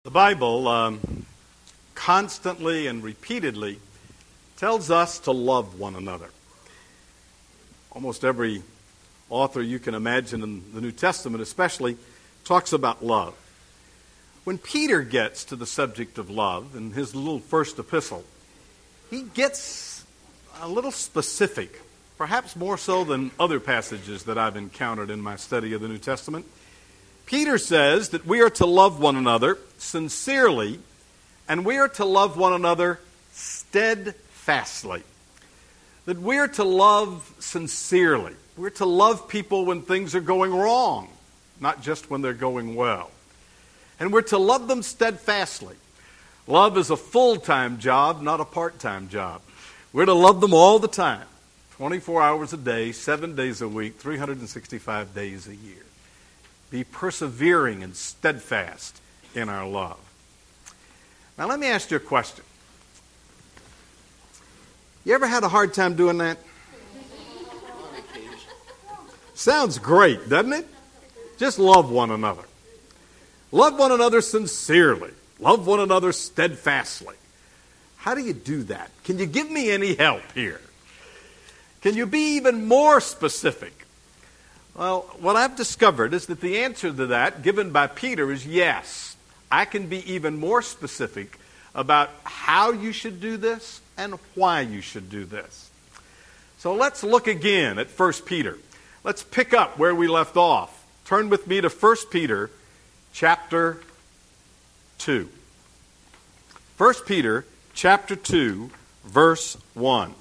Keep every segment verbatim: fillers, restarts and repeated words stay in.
The Bible um, constantly and repeatedly tells us to love one another. Almost every author you can imagine in the New Testament especially talks about love. When Peter gets to the subject of love in his little first epistle, he gets a little specific, perhaps more so than other passages that I've encountered in my study of the New Testament. Peter says that we are to love one another sincerely, and we are to love one another steadfastly. That we are to love sincerely. We're to love people when things are going wrong, not just when they're going well. And we're to love them steadfastly. Love is a full-time job, not a part-time job. We're to love them all the time, twenty-four hours a day, seven days a week, three hundred sixty-five days a year. Be persevering and steadfast in our love. Now let me ask you a question. You ever had a hard time doing that? Sounds great, doesn't it? Just love one another. Love one another sincerely. Love one another steadfastly. How do you do that? Can you give me any help here? Can you be even more specific? Well, what I've discovered is that the answer to that, given by Peter, is yes. I can be even more specific about how you should do this and why you should do this. So let's look again at First Peter. Let's pick up where we left off. Turn with me to First Peter chapter two. First Peter chapter two, verse one.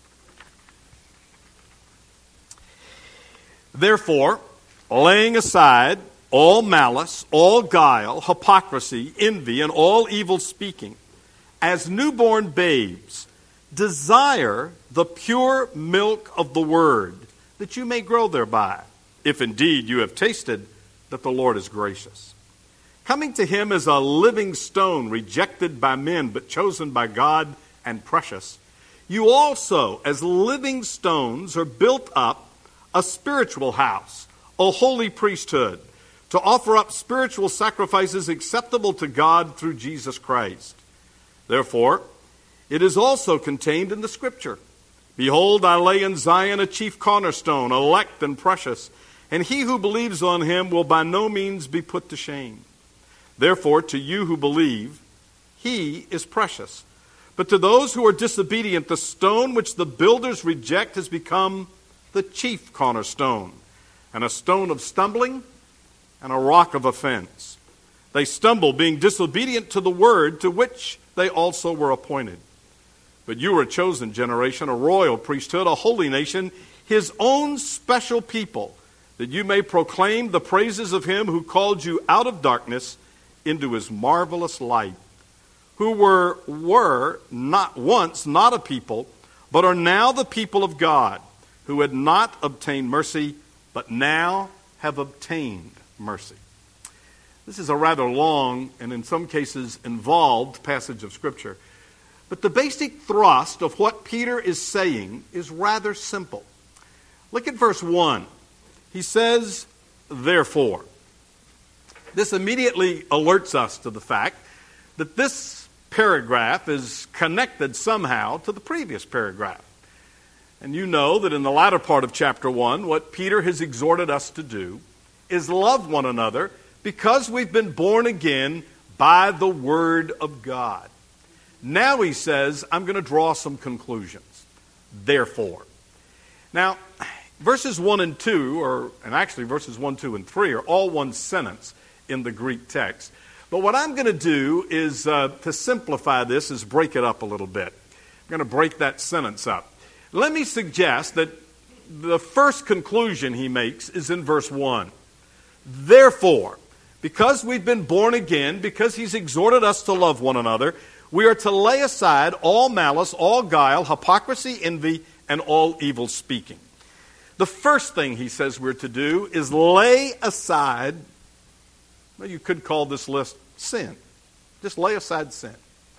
Therefore, laying aside all malice, all guile, hypocrisy, envy, and all evil speaking, as newborn babes, desire the pure milk of the word, that you may grow thereby, if indeed you have tasted that the Lord is gracious. Coming to him as a living stone, rejected by men, but chosen by God and precious, you also, as living stones, are built up a spiritual house, a holy priesthood, to offer up spiritual sacrifices acceptable to God through Jesus Christ. Therefore, it is also contained in the Scripture. Behold, I lay in Zion a chief cornerstone, elect and precious, and he who believes on him will by no means be put to shame. Therefore, to you who believe, he is precious. But to those who are disobedient, the stone which the builders reject has become the chief cornerstone, and a stone of stumbling, and a rock of offense. They stumble, being disobedient to the word to which they also were appointed. But you are a chosen generation, a royal priesthood, a holy nation, his own special people, that you may proclaim the praises of him who called you out of darkness into his marvelous light, who were, were not once not a people, but are now the people of God, who had not obtained mercy, but now have obtained mercy. This is a rather long and in some cases involved passage of Scripture. But the basic thrust of what Peter is saying is rather simple. Look at verse one. He says, therefore. This immediately alerts us to the fact that this paragraph is connected somehow to the previous paragraph. And you know that in the latter part of chapter one, what Peter has exhorted us to do is love one another because we've been born again by the Word of God. Now he says, I'm going to draw some conclusions. Therefore. Now, verses one and two, or and actually verses one, two, and three are all one sentence in the Greek text. But what I'm going to do is, uh, to simplify this, is break it up a little bit. I'm going to break that sentence up. Let me suggest that the first conclusion he makes is in verse one. Therefore, because we've been born again, because he's exhorted us to love one another, we are to lay aside all malice, all guile, hypocrisy, envy, and all evil speaking. The first thing he says we're to do is lay aside, well, you could call this list sin. Just lay aside sin.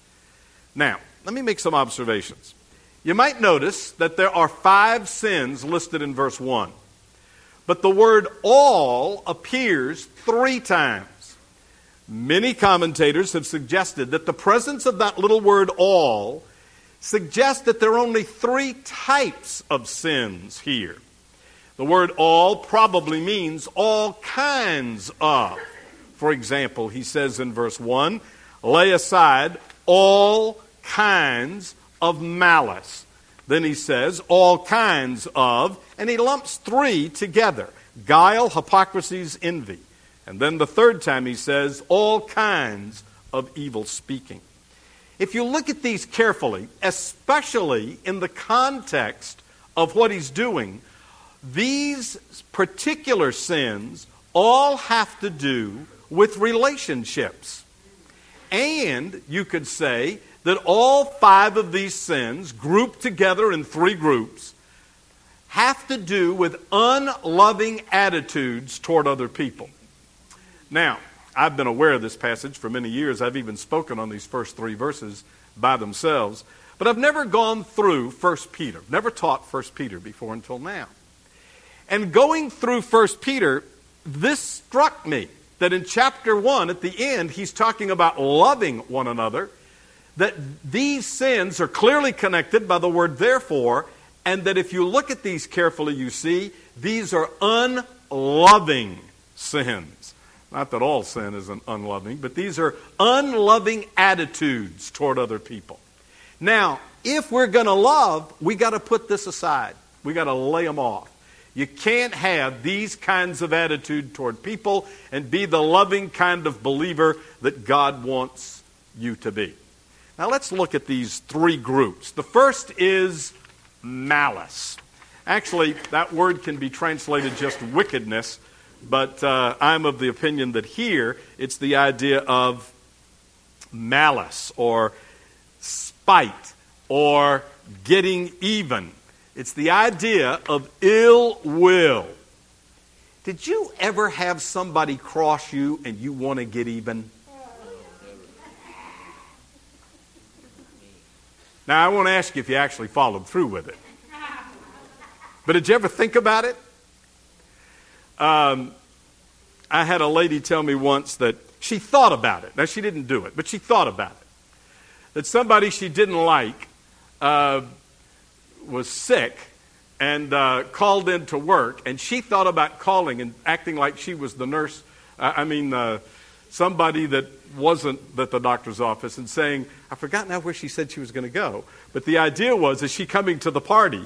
Now, let me make some observations. You might notice that there are five sins listed in verse one. But the word all appears three times. Many commentators have suggested that the presence of that little word all suggests that there are only three types of sins here. The word all probably means all kinds of. For example, he says in verse one, lay aside all kinds of malice. Then he says all kinds of, and he lumps three together: guile, hypocrisies, envy. And then the third time he says all kinds of evil speaking. If you look at these carefully, especially in the context of what he's doing, these particular sins all have to do with relationships. And you could say that all five of these sins, grouped together in three groups, have to do with unloving attitudes toward other people. Now, I've been aware of this passage for many years. I've even spoken on these first three verses by themselves. But I've never gone through First Peter. Never taught First Peter before until now. And going through First Peter, this struck me, that in chapter one, at the end, he's talking about loving one another, that these sins are clearly connected by the word therefore, and that if you look at these carefully, you see these are unloving sins. Not that all sin is unloving, but these are unloving attitudes toward other people. Now, if we're going to love, we got to put this aside. We got to lay them off. You can't have these kinds of attitude toward people and be the loving kind of believer that God wants you to be. Now let's look at these three groups. The first is malice. Actually, that word can be translated just wickedness, but uh, I'm of the opinion that here it's the idea of malice or spite or getting even. It's the idea of ill will. Did you ever have somebody cross you and you want to get even? Now, I won't ask you if you actually followed through with it. But did you ever think about it? Um, I had a lady tell me once that she thought about it. Now, she didn't do it, but she thought about it. That somebody she didn't like uh, was sick and uh, called in to work, and she thought about calling and acting like she was the nurse. Uh, I mean, uh, somebody that wasn't at the doctor's office, and saying, I forgot now where she said she was going to go. But the idea was, is she coming to the party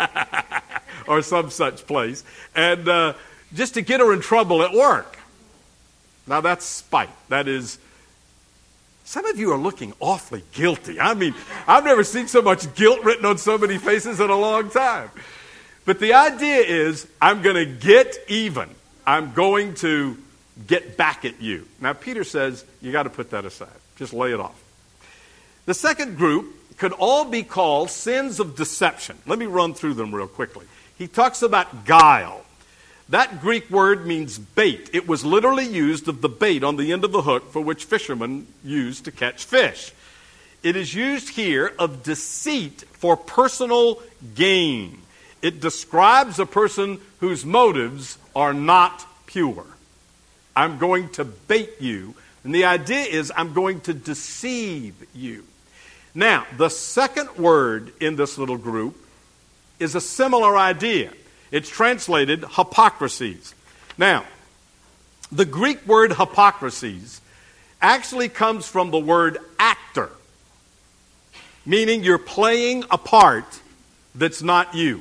or some such place? And uh, just to get her in trouble at work. Now that's spite. That is, some of you are looking awfully guilty. I mean, I've never seen so much guilt written on so many faces in a long time. But the idea is, I'm going to get even. I'm going to get back at you. Now, Peter says, you got to put that aside. Just lay it off. The second group could all be called sins of deception. Let me run through them real quickly. He talks about guile. That Greek word means bait. It was literally used of the bait on the end of the hook for which fishermen used to catch fish. It is used here of deceit for personal gain. It describes a person whose motives are not pure. I'm going to bait you. And the idea is I'm going to deceive you. Now, the second word in this little group is a similar idea. It's translated hypocrisies. Now, the Greek word hypocrisies actually comes from the word actor, meaning you're playing a part that's not you.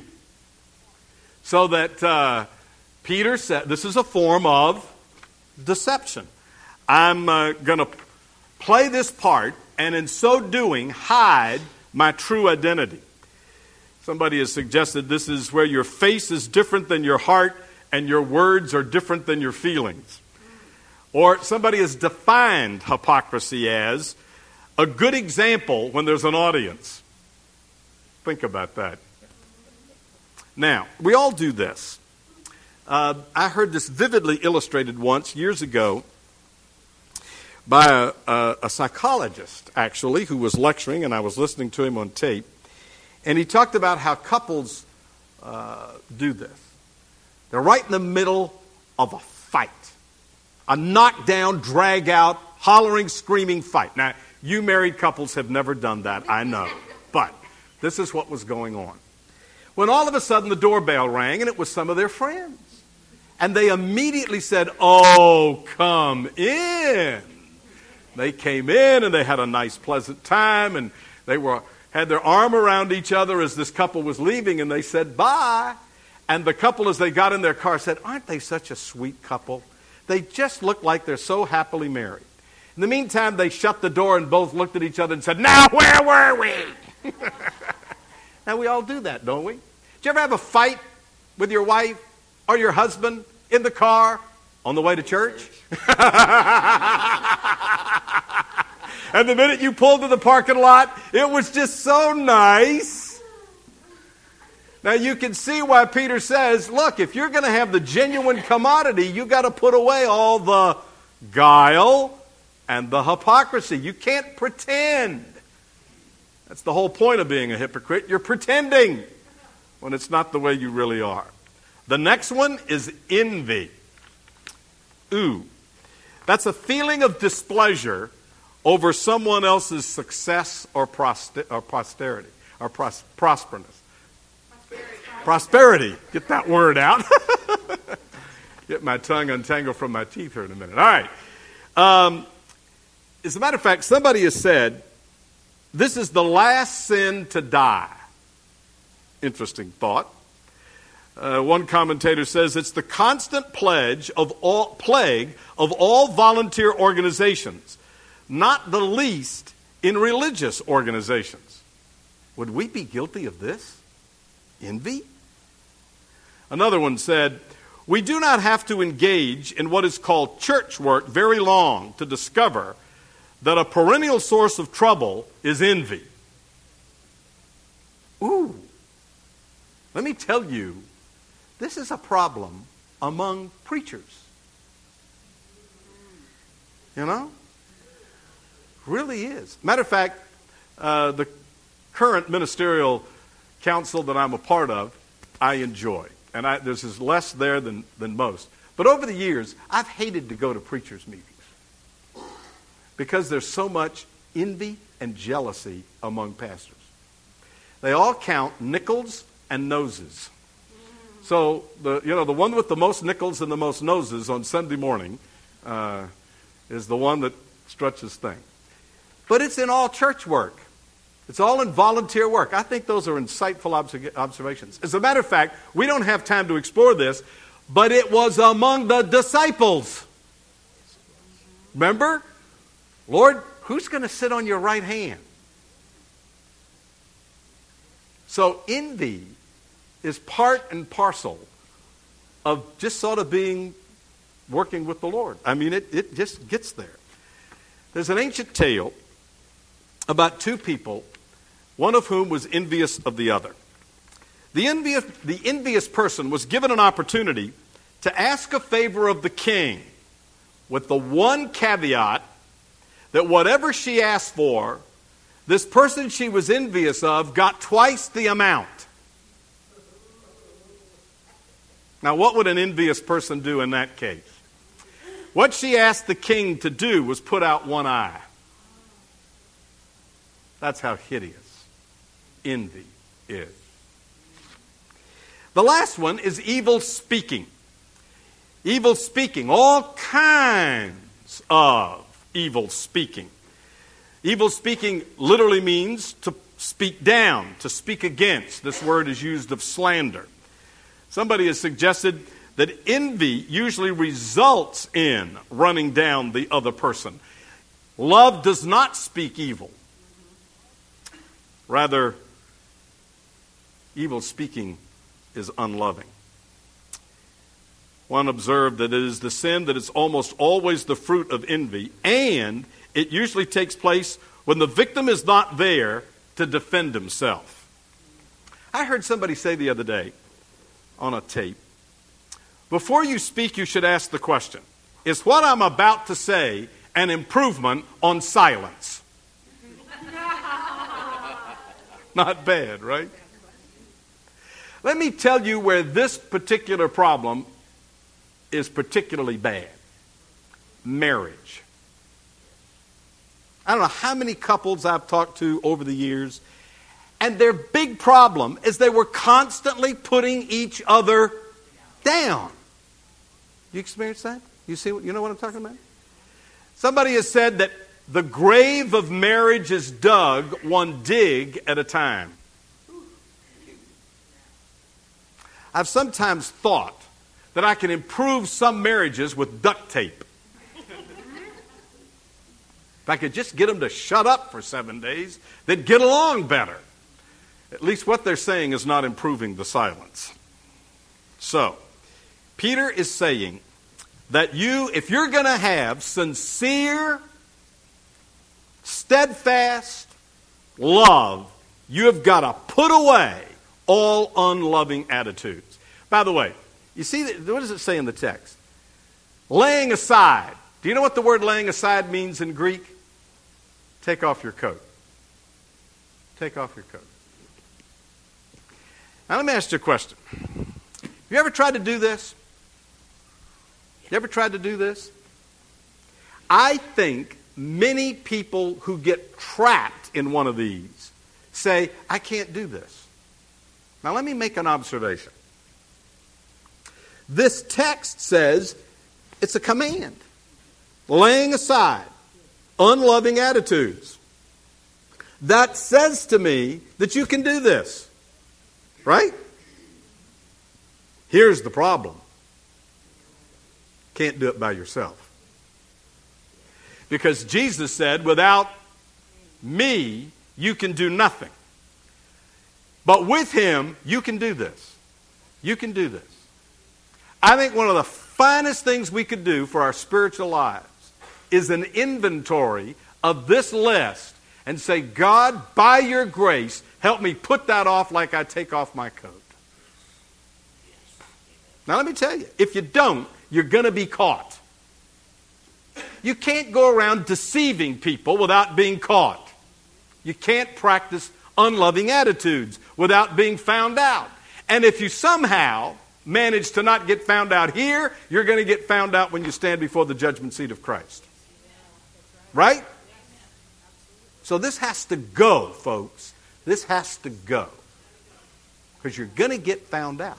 So that uh, Peter said, this is a form of deception. I'm uh, going to play this part, and in so doing, hide my true identity. Somebody has suggested this is where your face is different than your heart, and your words are different than your feelings. Or somebody has defined hypocrisy as a good example when there's an audience. Think about that. Now, we all do this. Uh, I heard this vividly illustrated once, years ago, by a, a, a psychologist, actually, who was lecturing, and I was listening to him on tape. And he talked about how couples uh, do this. They're right in the middle of a fight. A knockdown, drag-out, hollering, screaming fight. Now, you married couples have never done that, I know. But this is what was going on. When all of a sudden the doorbell rang, and it was some of their friends. And they immediately said, "Oh, come in." They came in, and they had a nice, pleasant time, and they were had their arm around each other as this couple was leaving, and they said bye. And the couple, as they got in their car, said, "Aren't they such a sweet couple? They just look like they're so happily married." In the meantime, they shut the door and both looked at each other and said, "Now where were we?" Now, we all do that, don't we? Did you ever have a fight with your wife or your husband in the car on the way to church? And the minute you pulled to the parking lot, it was just so nice. Now, you can see why Peter says, look, if you're going to have the genuine commodity, you got to put away all the guile and the hypocrisy. You can't pretend. That's the whole point of being a hypocrite. You're pretending when it's not the way you really are. The next one is envy. Ooh. That's a feeling of displeasure over someone else's success or, prosti- or posterity, or pros- prosperness. Prosperity. Prosperity. Get that word out. Get my tongue untangled from my teeth here in a minute. All right. Um, as a matter of fact, somebody has said, this is the last sin to die. Interesting thought. Uh, one commentator says it's the constant pledge of all, plague of all volunteer organizations, not the least in religious organizations. Would we be guilty of this? Envy? Another one said, we do not have to engage in what is called church work very long to discover that a perennial source of trouble is envy. Ooh. Let me tell you, this is a problem among preachers. You know? Really is. Matter of fact, uh, the current ministerial council that I'm a part of, I enjoy. And I, there's less there than, than most. But over the years, I've hated to go to preachers' meetings because there's so much envy and jealousy among pastors. They all count nickels and noses. So, the you know, the one with the most nickels and the most noses on Sunday morning uh, is the one that stretches things. But it's in all church work. It's all in volunteer work. I think those are insightful obs- observations. As a matter of fact, we don't have time to explore this, but it was among the disciples. Remember? Lord, who's going to sit on your right hand? So envy is part and parcel of just sort of being, working with the Lord. I mean, it, it just gets there. There's an ancient tale about two people, one of whom was envious of the other. The envious, the envious person was given an opportunity to ask a favor of the king with the one caveat that whatever she asked for, this person she was envious of got twice the amount. Now, what would an envious person do in that case? What she asked the king to do was put out one eye. That's how hideous envy is. The last one is evil speaking. Evil speaking, all kinds of evil speaking. Evil speaking literally means to speak down, to speak against. This word is used of slander. Somebody has suggested that envy usually results in running down the other person. Love does not speak evil. Rather, evil speaking is unloving. One observed that it is the sin that is almost always the fruit of envy, and it usually takes place when the victim is not there to defend himself. I heard somebody say the other day on a tape, before you speak, you should ask the question, is what I'm about to say an improvement on silence? Not bad, right? Let me tell you where this particular problem is particularly bad. Marriage. I don't know how many couples I've talked to over the years, and their big problem is they were constantly putting each other down. You experience that? You see? You know what I'm talking about? Somebody has said that the grave of marriage is dug one dig at a time. I've sometimes thought that I can improve some marriages with duct tape. If I could just get them to shut up for seven days, they'd get along better. At least what they're saying is not improving the silence. So, Peter is saying that you, if you're going to have sincere, steadfast love, you have got to put away all unloving attitudes. By the way, you see, what does it say in the text? Laying aside. Do you know what the word laying aside means in Greek? Take off your coat. Take off your coat. Now let me ask you a question. Have you ever tried to do this? You ever tried to do this? I think many people who get trapped in one of these say, I can't do this. Now let me make an observation. This text says it's a command. Laying aside unloving attitudes. That says to me that you can do this. Right? Here's the problem. Can't do it by yourself. Because Jesus said, without me, you can do nothing. But with him, you can do this. You can do this. I think one of the finest things we could do for our spiritual lives is an inventory of this list and say, God, by your grace, help me put that off like I take off my coat. Now let me tell you, if you don't, you're going to be caught. You can't go around deceiving people without being caught. You can't practice unloving attitudes without being found out. And if you somehow manage to not get found out here, you're going to get found out when you stand before the judgment seat of Christ. Right? So this has to go, folks. This has to go. Because you're going to get found out.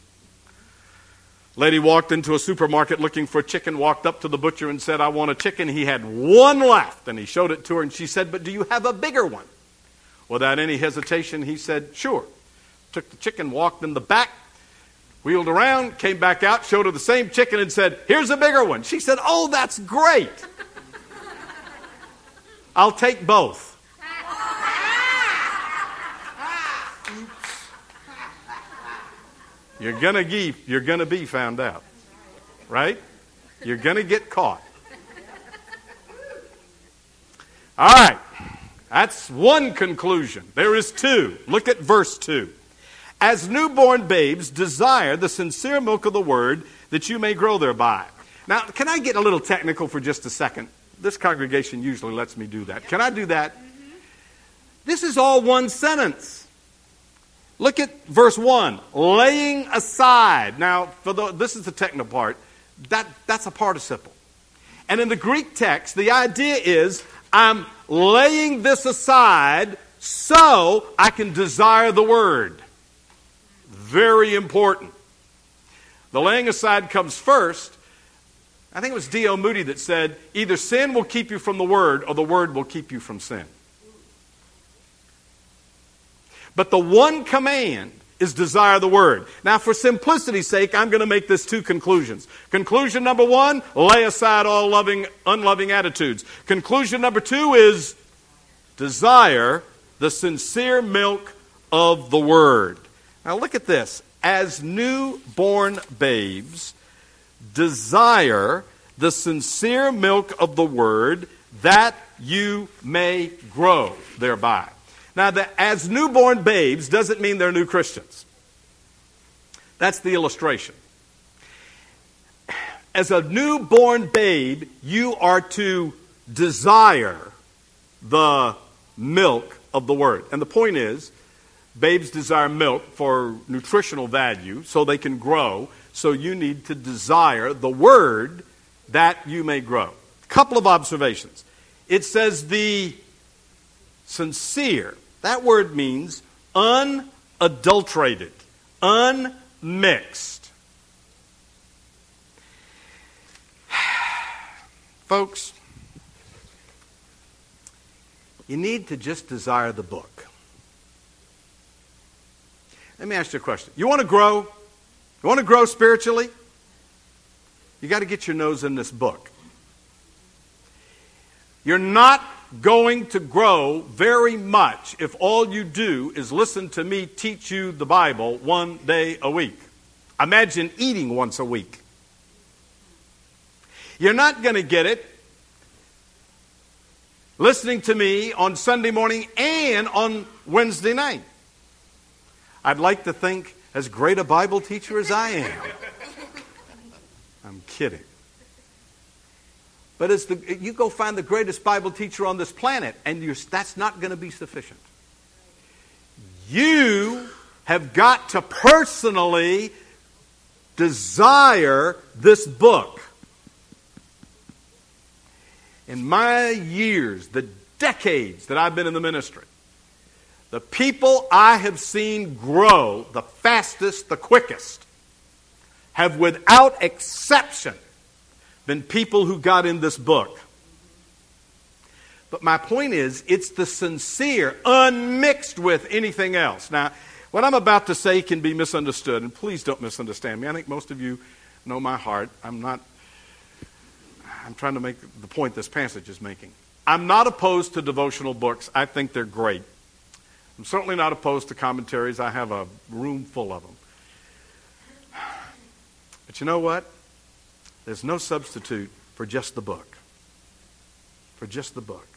Lady walked into a supermarket looking for chicken, walked up to the butcher and said, I want a chicken. He had one left, and he showed it to her, and she said, but do you have a bigger one? Without any hesitation, he said, sure. Took the chicken, walked in the back, wheeled around, came back out, showed her the same chicken and said, here's a bigger one. She said, oh, that's great. I'll take both. You're gonna be, you're gonna be found out, right? You're gonna get caught. All right, that's one conclusion. There is two. Look at verse two. As newborn babes, desire the sincere milk of the word, that you may grow thereby. Now, can I get a little technical for just a second? This congregation usually lets me do that. Can I do that? Mm-hmm. This is all one sentence. Look at verse one. Laying aside. Now, for the, this is the technical part. That, that's a participle. And in the Greek text, the idea is, I'm laying this aside so I can desire the word. Very important. The laying aside comes first. I think it was D L Moody that said, either sin will keep you from the word or the word will keep you from sin. But the one command is desire the word. Now, for simplicity's sake, I'm going to make this two conclusions. Conclusion number one, lay aside all loving, unloving attitudes. Conclusion number two is desire the sincere milk of the word. Now, look at this. As newborn babes, desire the sincere milk of the word, that you may grow thereby. Now, the, as newborn babes doesn't mean they're new Christians. That's the illustration. As a newborn babe, you are to desire the milk of the word. And the point is, babes desire milk for nutritional value so they can grow. So you need to desire the word that you may grow. Couple of observations. It says the sincere. That word means unadulterated, unmixed. Folks, you need to just desire the book. Let me ask you a question. You want to grow? You want to grow spiritually? You got to get your nose in this book. You're not going to grow very much if all you do is listen to me teach you the Bible one day a week. Imagine eating once a week. You're not going to get it listening to me on Sunday morning and on Wednesday night. I'd like to think as great a Bible teacher as I am. I'm kidding. But as the, you go find the greatest Bible teacher on this planet, and you're, that's not going to be sufficient. You have got to personally desire this book. In my years, the decades that I've been in the ministry, the people I have seen grow the fastest, the quickest, have without exception been people who got in this book. But my point is, it's the sincere, unmixed with anything else. Now, what I'm about to say can be misunderstood, and please don't misunderstand me. I think most of you know my heart. I'm not, I'm trying to make the point this passage is making. I'm not opposed to devotional books. I think they're great. I'm certainly not opposed to commentaries. I have a room full of them. But you know what? There's no substitute for just the book. For just the book.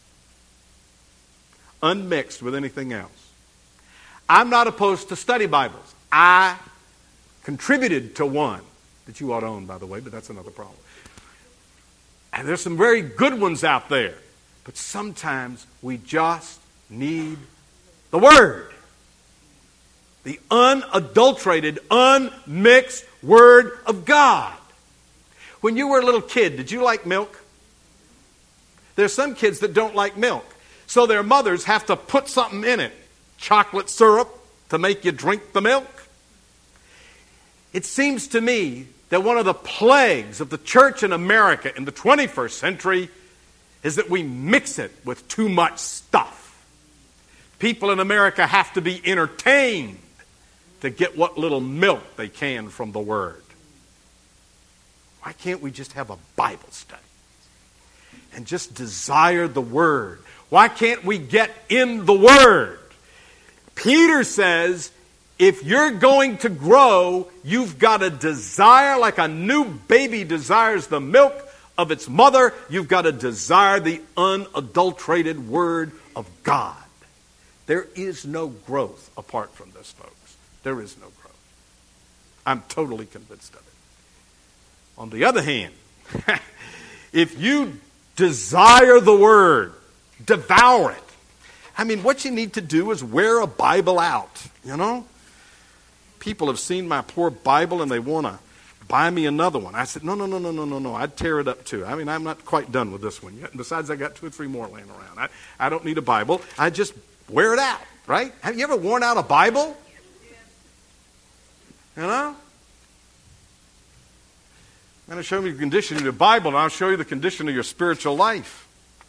Unmixed with anything else. I'm not opposed to study Bibles. I contributed to one that you ought to own, by the way, but that's another problem. And there's some very good ones out there. But sometimes we just need the Word. The unadulterated, unmixed Word of God. When you were a little kid, did you like milk? There's some kids that don't like milk. So their mothers have to put something in it. Chocolate syrup to make you drink the milk. It seems to me that one of the plagues of the church in America in the twenty-first century is that we mix it with too much stuff. People in America have to be entertained to get what little milk they can from the Word. Why can't we just have a Bible study and just desire the Word? Why can't we get in the Word? Peter says, if you're going to grow, you've got to desire like a new baby desires the milk of its mother. You've got to desire the unadulterated Word of God. There is no growth apart from this, folks. There is no growth. I'm totally convinced of it. On the other hand, if you desire the Word, devour it. I mean, what you need to do is wear a Bible out, you know? People have seen my poor Bible and they want to buy me another one. I said, no, no, no, no, no, no, no. I'd tear it up too. I mean, I'm not quite done with this one yet. And besides, I got two or three more laying around. I, I don't need a Bible. I just wear it out, right? Have you ever worn out a Bible? You know? I'm going to show you the condition of your Bible, and I'll show you the condition of your spiritual life.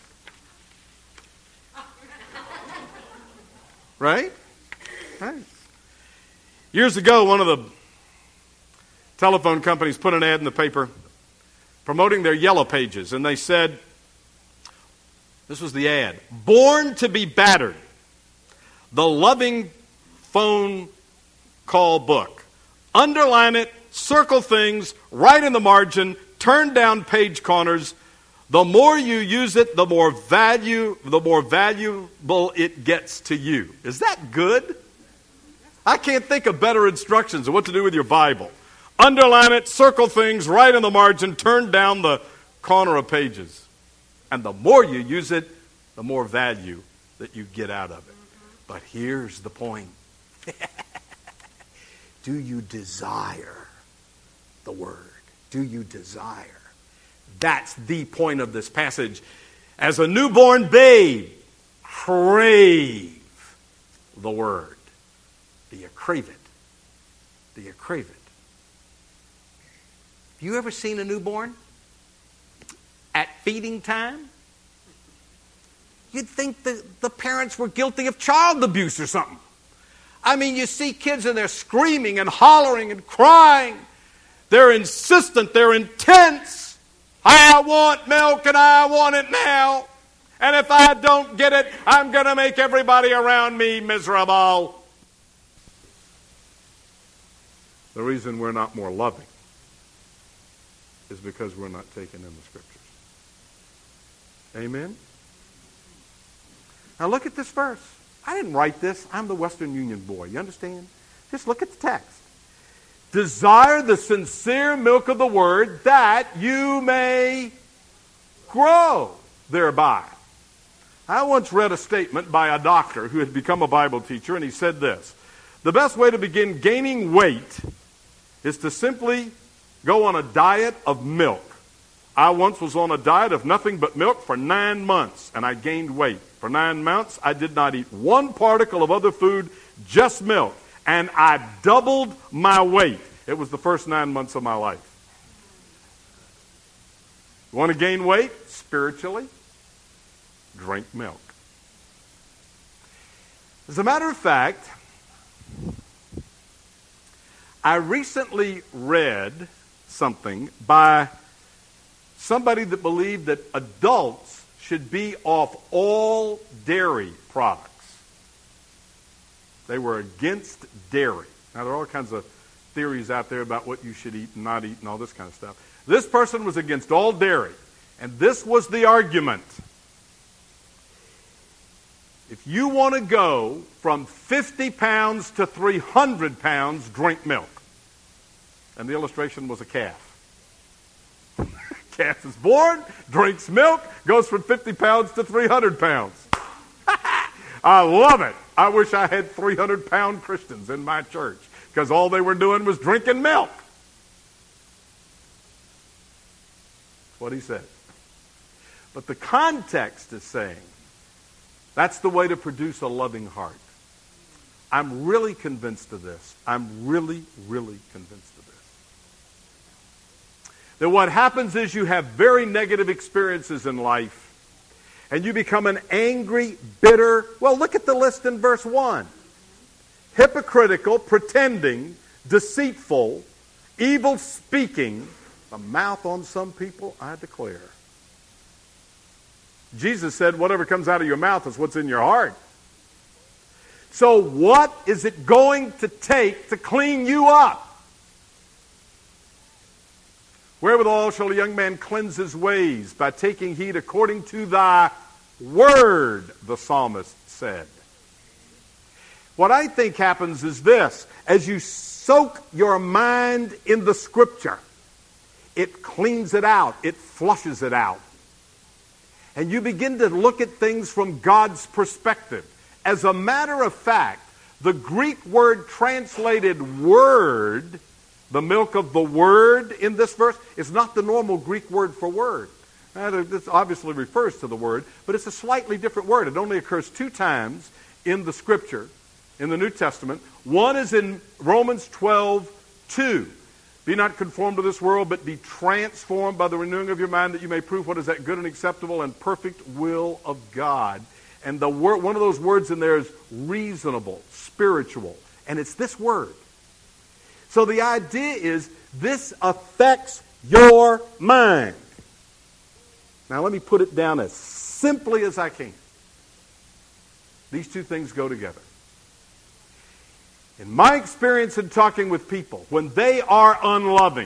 Right? Right. Years ago, one of the telephone companies put an ad in the paper promoting their Yellow Pages, and they said, this was the ad, "Born to be battered, the loving phone call book. Underline it, circle things, write in the margin, turn down page corners. The more you use it, the more value, the more valuable it gets to you." Is that good? I can't think of better instructions of what to do with your Bible. Underline it, circle things, write in the margin, turn down the corner of pages. And the more you use it, the more value that you get out of it. But here's the point. Do you desire the Word? Do you desire? That's the point of this passage. as a newborn babe, crave the word. Do you crave it? Do you crave it? Have you ever seen a newborn at feeding time? You'd think the, the parents were guilty of child abuse or something. I mean, you see kids and they're screaming and hollering and crying. They're insistent. They're intense. I want milk and I want it now. And if I don't get it, I'm going to make everybody around me miserable. The reason we're not more loving is because we're not taking in the Scriptures. Amen? Now look at this verse. I didn't write this. I'm the Western Union boy. You understand? Just look at the text. Desire the sincere milk of the word that you may grow thereby. I once read a statement by a doctor who had become a Bible teacher, and he said this: the best way to begin gaining weight is to simply go on a diet of milk. I once was on a diet of nothing but milk for nine months, and I gained weight. For nine months, I did not eat one particle of other food, just milk, and I doubled my weight. It was the first nine months of my life. You want to gain weight spiritually? Drink milk. As a matter of fact, I recently read something by somebody that believed that adults should be off all dairy products. They were against dairy. Now, there are all kinds of theories out there about what you should eat and not eat and all this kind of stuff. This person was against all dairy. And this was the argument. If you want to go from fifty pounds to three hundred pounds, drink milk. And the illustration was a calf. Calf is born, drinks milk, goes from fifty pounds to three hundred pounds. I love it. I wish I had three hundred pound Christians in my church, because all they were doing was drinking milk. That's what he said. But the context is saying that's the way to produce a loving heart. I'm really convinced of this. I'm really, really convinced of this. That what happens is you have very negative experiences in life, and you become an angry, bitter, well, look at the list in verse one. Hypocritical, pretending, deceitful, evil speaking, the mouth on some people, I declare. Jesus said, whatever comes out of your mouth is what's in your heart. So what is it going to take to clean you up? Wherewithal shall a young man cleanse his ways? By taking heed according to thy word, the psalmist said. What I think happens is this: as you soak your mind in the Scripture, it cleans it out, it flushes it out. And you begin to look at things from God's perspective. As a matter of fact, the Greek word translated word, the milk of the word in this verse, is not the normal Greek word for word. Now, this obviously refers to the word, but it's a slightly different word. It only occurs two times in the Scripture, in the New Testament. One is in Romans twelve two. Be not conformed to this world, but be transformed by the renewing of your mind, that you may prove what is that good and acceptable and perfect will of God. And the word, one of those words in there is reasonable, spiritual. And it's this word. So the idea is this affects your mind. Now let me put it down as simply as I can. These two things go together. In my experience in talking with people, when they are unloving,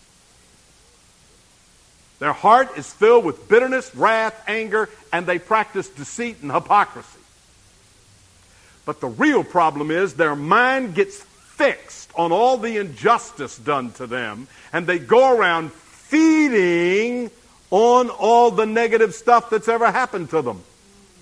their heart is filled with bitterness, wrath, anger, and they practice deceit and hypocrisy. But the real problem is their mind gets fixed on all the injustice done to them, and they go around feeding on all the negative stuff that's ever happened to them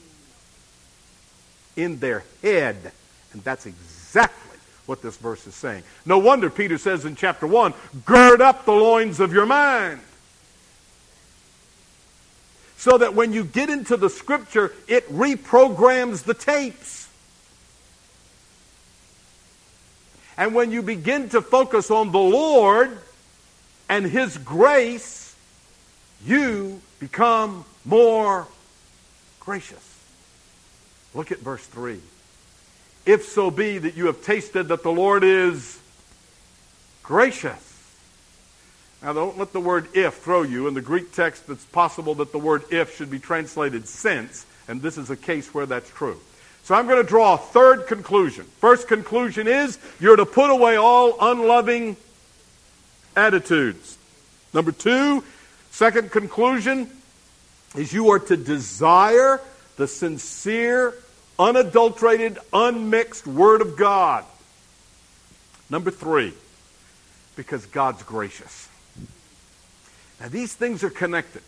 in their head. And that's exactly what this verse is saying. No wonder Peter says in chapter one, gird up the loins of your mind. so that when you get into the Scripture, it reprograms the tapes. And when you begin to focus on the Lord and His grace, you become more gracious. Look at verse three. If so be that you have tasted that the Lord is gracious. Now don't let the word if throw you. In the Greek text, it's possible that the word if should be translated since, and this is a case where that's true. So I'm going to draw a third conclusion. First conclusion is you're to put away all unloving attitudes. Number two, second conclusion is you are to desire the sincere, unadulterated, unmixed Word of God. Number three, because God's gracious. Now these things are connected.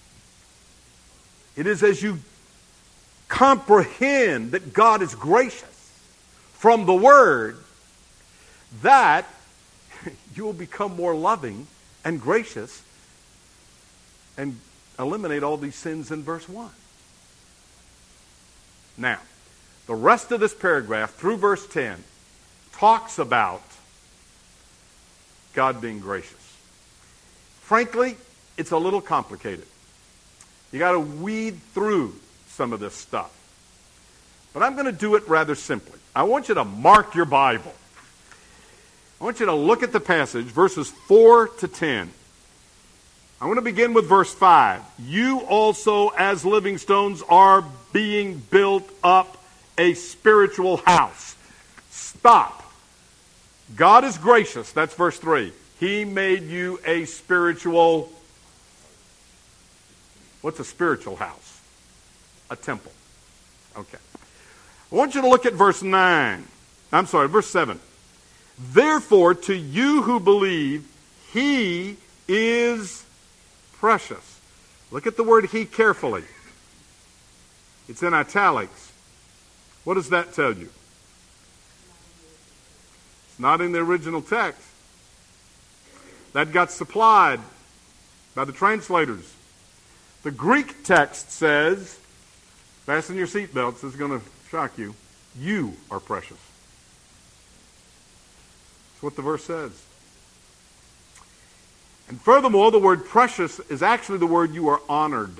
It is as you comprehend that God is gracious from the Word that you will become more loving and gracious and eliminate all these sins in verse one. Now, the rest of this paragraph through verse ten talks about God being gracious. Frankly, it's a little complicated. You got to weed through some of this stuff. But I'm going to do it rather simply. I want you to mark your Bible. I want you to look at the passage, verses four to ten. I want to begin with verse five. You also, as living stones, are being built up a spiritual house. Stop. God is gracious. That's verse three. He made you a spiritual... What's a spiritual house? A temple. Okay. I want you to look at verse nine. I'm sorry, verse seven. Therefore, to you who believe, He is precious. Look at the word He carefully. It's in italics. What does that tell you? It's not in the original text. That got supplied by the translators. The Greek text says, fasten your seatbelts, this is going to shock you, you are precious. That's what the verse says. And furthermore, the word precious is actually the word you are honored.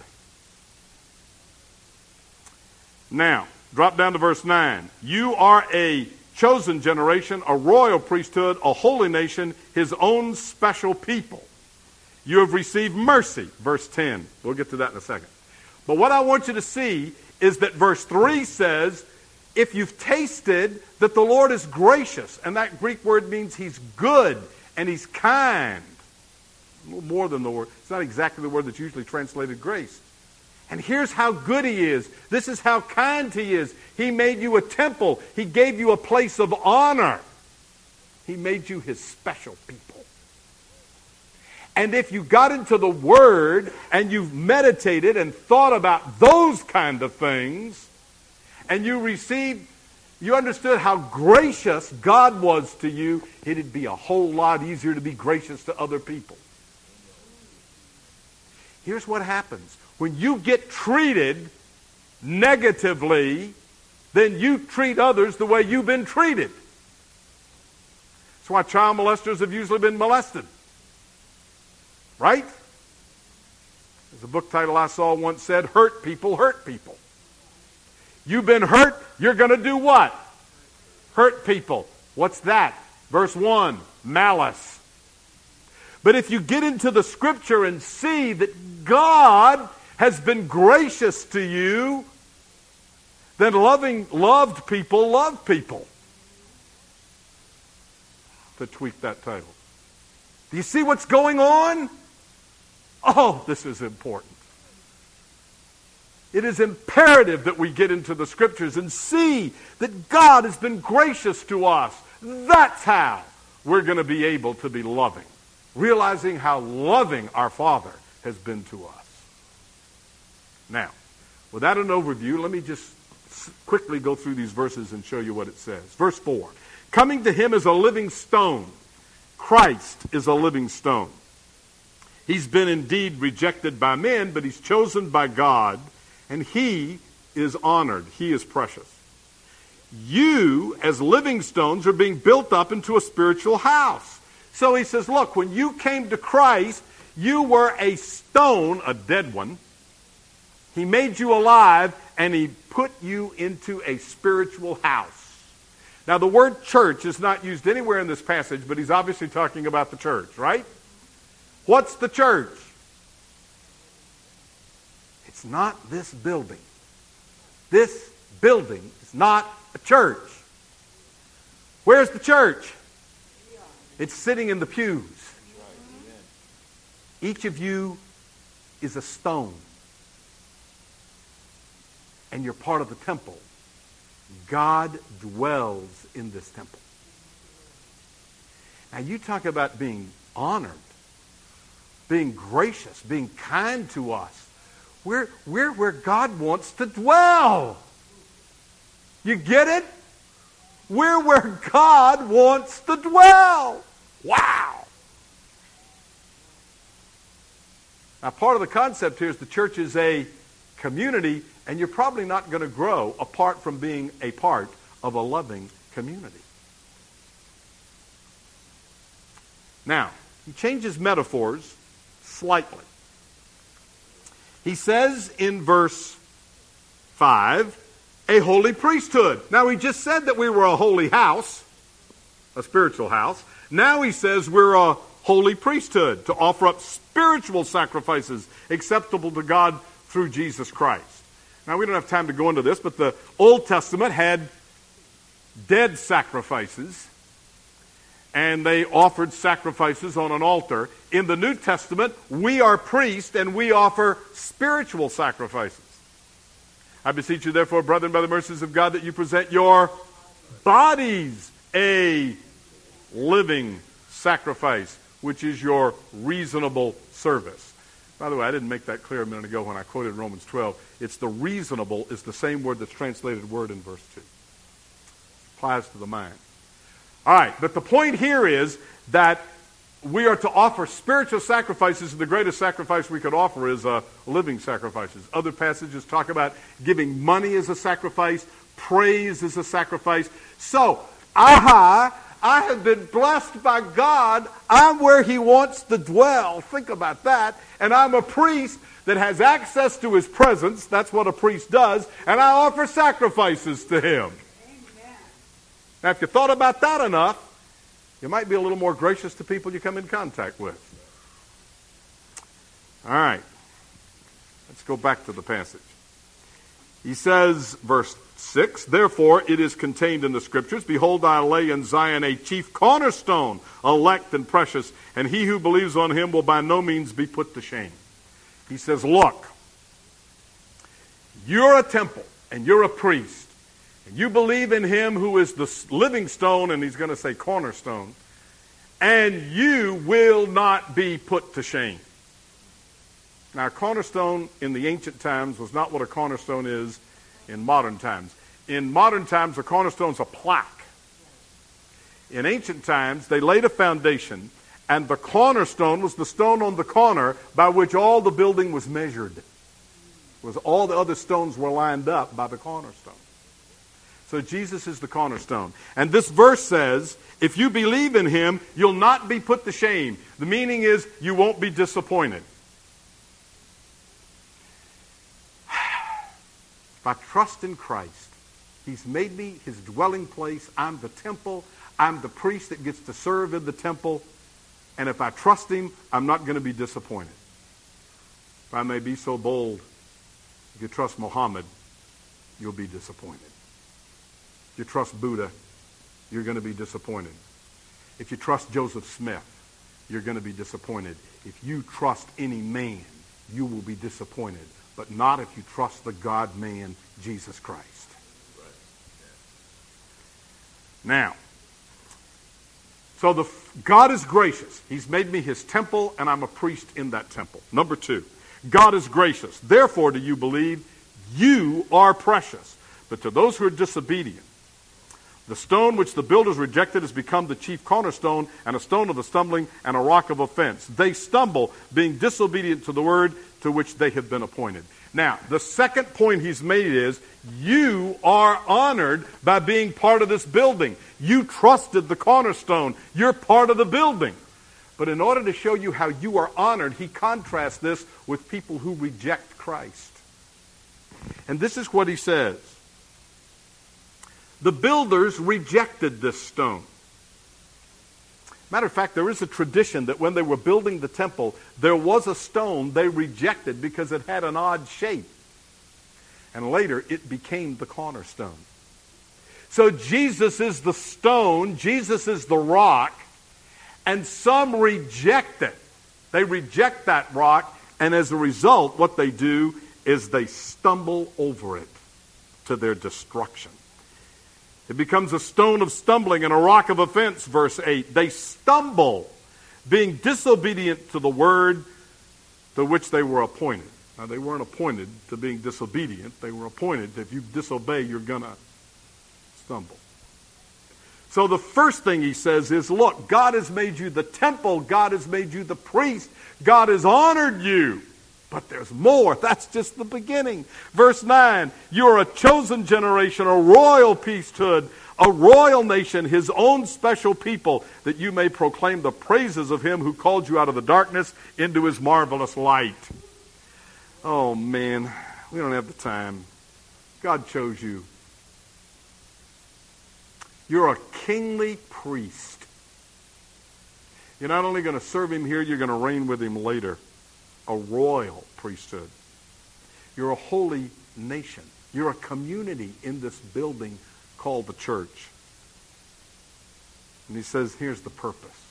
Now, drop down to verse nine. You are a chosen generation, a royal priesthood, a holy nation, His own special people. You have received mercy, verse ten. We'll get to that in a second. But what I want you to see is that verse three says, if you've tasted that the Lord is gracious, and that Greek word means He's good and He's kind. A little more than the word. It's not exactly the word that's usually translated grace. And here's how good He is. This is how kind He is. He made you a temple. He gave you a place of honor. He made you His special people. And if you got into the Word and you've meditated and thought about those kind of things, and you received, you understood how gracious God was to you, it'd be a whole lot easier to be gracious to other people. Here's what happens. When you get treated negatively, then you treat others the way you've been treated. That's why child molesters have usually been molested. Right? As a book title I saw once said, hurt people hurt people. You've been hurt, you're going to do what? Hurt people. What's that? Verse one, malice. But if you get into the Scripture and see that God has been gracious to you, then loving, loved people love people. To tweak that title. Do you see what's going on? Oh, this is important. It is imperative that we get into the Scriptures and see that God has been gracious to us. That's how we're going to be able to be loving. Realizing how loving our Father has been to us. Now, without an overview, let me just quickly go through these verses and show you what it says. Verse four. Coming to Him as a living stone. Christ is a living stone. He's been indeed rejected by men, but he's chosen by God, and he is honored. He is precious. You, as living stones, are being built up into a spiritual house. So he says, look, when you came to Christ, you were a stone, a dead one. He made you alive, and he put you into a spiritual house. Now, the word church is not used anywhere in this passage, but he's obviously talking about the church, right? What's the church? It's not this building. This building is not a church. Where's the church? It's sitting in the pews. Each of you is a stone. And you're part of the temple. God dwells in this temple. Now you talk about being honored, being gracious, being kind to us. We're, we're where God wants to dwell. You get it? We're where God wants to dwell. Wow. Now, part of the concept here is the church is a community, and you're probably not going to grow apart from being a part of a loving community. Now, he changes metaphors slightly. He says in verse five, a holy priesthood. Now, he just said that we were a holy house, a spiritual house. Now he says we're a holy priesthood to offer up spiritual sacrifices acceptable to God through Jesus Christ. Now, we don't have time to go into this, but the Old Testament had dead sacrifices, and they offered sacrifices on an altar. In the New Testament, we are priests, and we offer spiritual sacrifices. I beseech you, therefore, brethren, by the mercies of God, that you present your bodies a living sacrifice, which is your reasonable service. By the way, I didn't make that clear a minute ago when I quoted Romans twelve. It's the reasonable is the same word that's translated word in verse two. Applies to the mind. All right, but the point here is that we are to offer spiritual sacrifices, and the greatest sacrifice we could offer is uh, living sacrifices. Other passages talk about giving money as a sacrifice, praise as a sacrifice. So, aha, I have been blessed by God. I'm where he wants to dwell. Think about that. And I'm a priest that has access to his presence. That's what a priest does. And I offer sacrifices to him. Amen. Now, if you thought about that enough, you might be a little more gracious to people you come in contact with. All right. Let's go back to the passage. He says, verse six, therefore it is contained in the Scriptures, behold, I lay in Zion a chief cornerstone, elect and precious, and he who believes on him will by no means be put to shame. He says, look, you're a temple, and you're a priest, and you believe in him who is the living stone, and he's going to say cornerstone, and you will not be put to shame. Now, a cornerstone in the ancient times was not what a cornerstone is in modern times. In modern times, a cornerstone is a plaque. In ancient times, they laid a foundation, and the cornerstone was the stone on the corner by which all the building was measured. It was all the other stones were lined up by the cornerstone. So Jesus is the cornerstone. And this verse says, if you believe in him, you'll not be put to shame. The meaning is you won't be disappointed. If I trust in Christ, he's made me his dwelling place. I'm the temple. I'm the priest that gets to serve in the temple. And if I trust him, I'm not going to be disappointed. If I may be so bold, if you trust Muhammad, you'll be disappointed. If you trust Buddha, you're going to be disappointed. If you trust Joseph Smith, you're going to be disappointed. If you trust any man, you will be disappointed. But not if you trust the God-man, Jesus Christ. Now, so the God is gracious. He's made me his temple, and I'm a priest in that temple. Number two, God is gracious. Therefore, do you believe you are precious? But to those who are disobedient, The stone which the builders rejected has become the chief cornerstone, and a stone of the stumbling and a rock of offense. They stumble, being disobedient to the word to which they have been appointed. Now, the second point he's made is, you are honored by being part of this building. You trusted the cornerstone. You're part of the building. But in order to show you how you are honored, he contrasts this with people who reject Christ. And this is what he says. The builders rejected this stone. Matter of fact, there is a tradition that when they were building the temple, there was a stone they rejected because it had an odd shape. And later, it became the cornerstone. So Jesus is the stone, Jesus is the rock, and some reject it. They reject that rock, and as a result, what they do is they stumble over it to their destruction. It becomes a stone of stumbling and a rock of offense, verse eight. They stumble, being disobedient to the word to which they were appointed. Now, they weren't appointed to being disobedient. They were appointed that if you disobey, you're going to stumble. So the first thing he says is, look, God has made you the temple. God has made you the priest. God has honored you. But there's more. That's just the beginning. Verse nine, you are a chosen generation, a royal priesthood, a royal nation, his own special people, that you may proclaim the praises of him who called you out of the darkness into his marvelous light. Oh, man, we don't have the time. God chose you. You're a kingly priest. You're not only going to serve him here, you're going to reign with him later. A royal priesthood. You're a holy nation. You're a community in this building called the church. And he says, here's the purpose.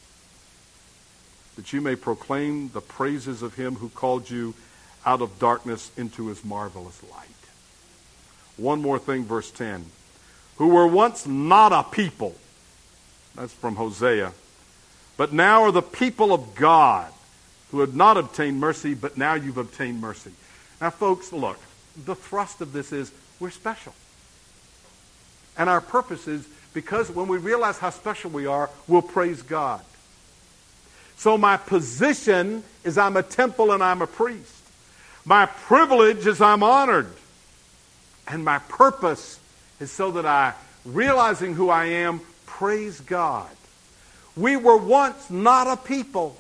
That you may proclaim the praises of him who called you out of darkness into his marvelous light. One more thing, verse ten. Who were once not a people. That's from Hosea. But now are the people of God, who had not obtained mercy, but now you've obtained mercy. Now, folks, look, the thrust of this is we're special. And our purpose is because when we realize how special we are, we'll praise God. So my position is I'm a temple and I'm a priest. My privilege is I'm honored. And my purpose is so that I, realizing who I am, praise God. We were once not a people.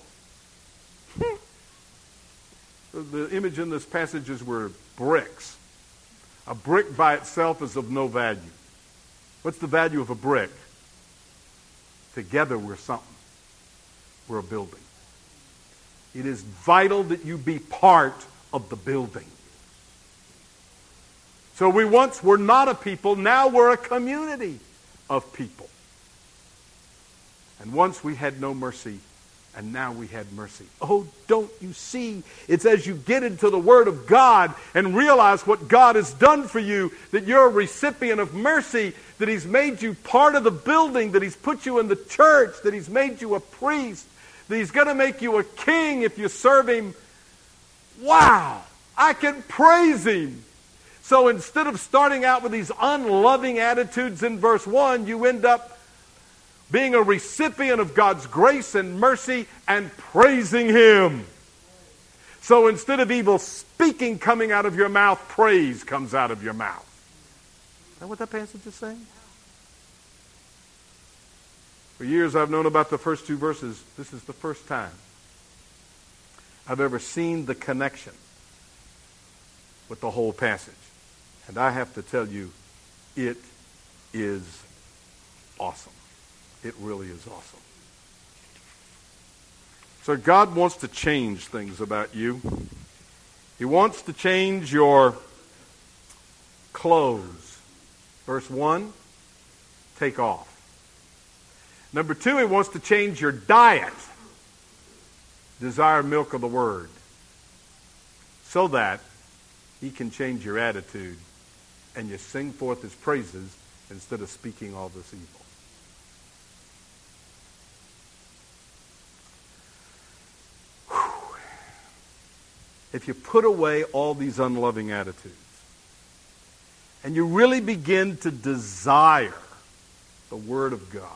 The image in this passage is we're bricks. A brick by itself is of no value. What's the value of a brick? Together we're something. We're a building. It is vital that you be part of the building. So we once were not a people, now we're a community of people. And once we had no mercy, and now we had mercy. Oh, don't you see? It's as you get into the Word of God and realize what God has done for you, that you're a recipient of mercy, that He's made you part of the building, that He's put you in the church, that He's made you a priest, that He's going to make you a king if you serve Him. Wow! I can praise Him. So instead of starting out with these unloving attitudes in verse one, you end up being a recipient of God's grace and mercy and praising Him. So instead of evil speaking coming out of your mouth, praise comes out of your mouth. Is that what that passage is saying? For years I've known about the first two verses. This is the first time I've ever seen the connection with the whole passage. And I have to tell you, it is awesome. It really is awesome. So God wants to change things about you. He wants to change your clothes. Verse one, take off. Number two, He wants to change your diet. Desire milk of the Word. So that He can change your attitude and you sing forth His praises instead of speaking all this evil. If you put away all these unloving attitudes and you really begin to desire the Word of God,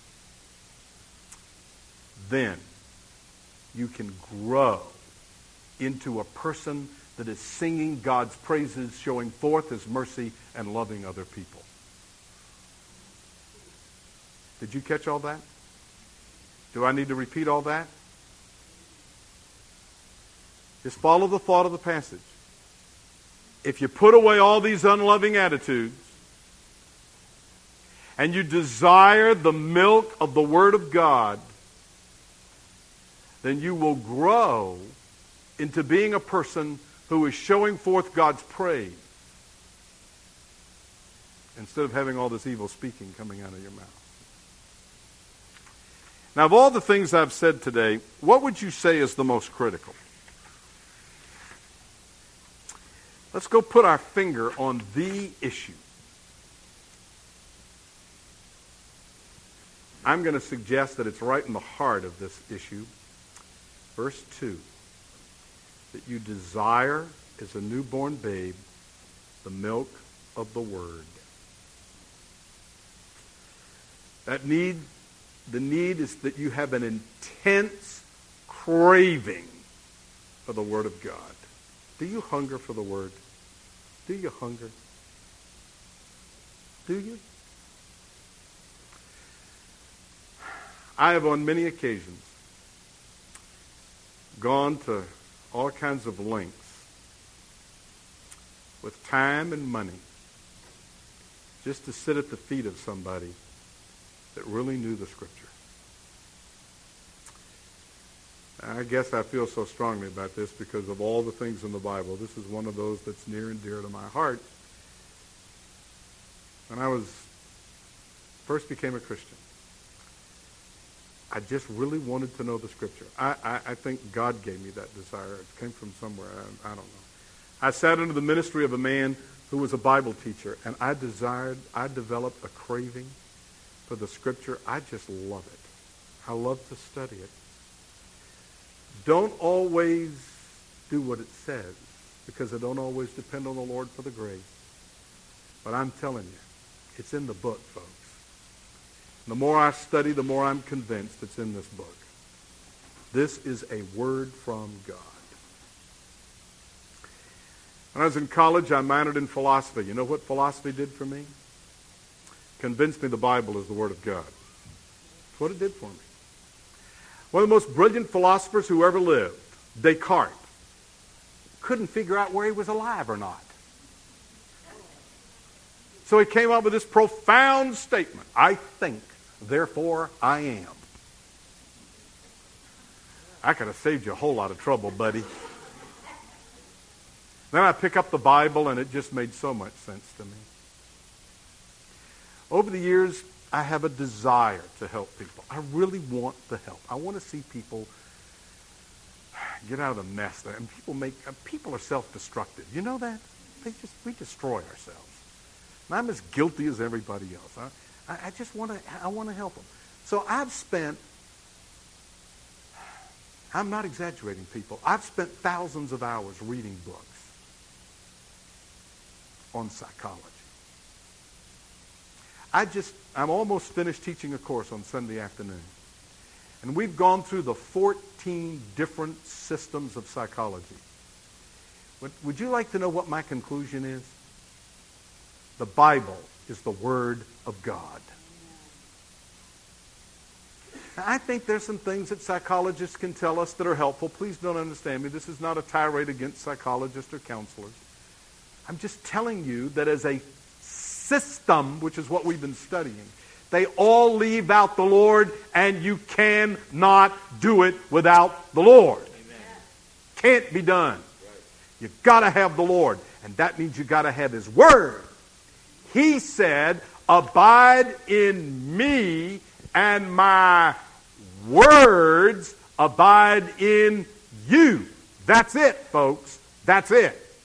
then you can grow into a person that is singing God's praises, showing forth His mercy, and loving other people. Did you catch all that? Do I need to repeat all that? Just follow the thought of the passage. If you put away all these unloving attitudes and you desire the milk of the Word of God, then you will grow into being a person who is showing forth God's praise instead of having all this evil speaking coming out of your mouth. Now, of all the things I've said today, what would you say is the most critical? Let's go put our finger on the issue. I'm going to suggest that it's right in the heart of this issue. Verse two, that you desire as a newborn babe the milk of the Word. That need, the need is that you have an intense craving for the Word of God. Do you hunger for the Word? Do you hunger? Do you? I have on many occasions gone to all kinds of lengths with time and money just to sit at the feet of somebody that really knew the Scripture. I guess I feel so strongly about this because of all the things in the Bible. This is one of those that's near and dear to my heart. When I was first became a Christian, I just really wanted to know the Scripture. I, I, I think God gave me that desire. It came from somewhere. I, I don't know. I sat under the ministry of a man who was a Bible teacher, and I desired, I developed a craving for the Scripture. I just love it. I love to study it. Don't always do what it says, because I don't always depend on the Lord for the grace. But I'm telling you, it's in the book, folks. The more I study, the more I'm convinced it's in this book. This is a word from God. When I was in college, I minored in philosophy. You know what philosophy did for me? Convinced me the Bible is the Word of God. That's what it did for me. One of the most brilliant philosophers who ever lived, Descartes, couldn't figure out where he was alive or not. So he came up with this profound statement: I think, therefore I am. I could have saved you a whole lot of trouble, buddy. Then I pick up the Bible, and it just made so much sense to me. Over the years, I have a desire to help people. I really want to help. I want to see people get out of the mess there. And people make people are self-destructive. You know that? They just we destroy ourselves. And I'm as guilty as everybody else. I, I just want to I want to help them. So I've spent, I'm not exaggerating, people, I've spent thousands of hours reading books on psychology. I just, I'm almost finished teaching a course on Sunday afternoon. And we've gone through the fourteen different systems of psychology. Would, would you like to know what my conclusion is? The Bible is the Word of God. Now, I think there's some things that psychologists can tell us that are helpful. Please don't understand me. This is not a tirade against psychologists or counselors. I'm just telling you that as a system, which is what we've been studying, they all leave out the Lord, and you cannot do it without the Lord. Amen. Can't be done. Right. You've got to have the Lord, and that means you've got to have His Word. He said, abide in me, and my words abide in you. That's it, folks. That's it.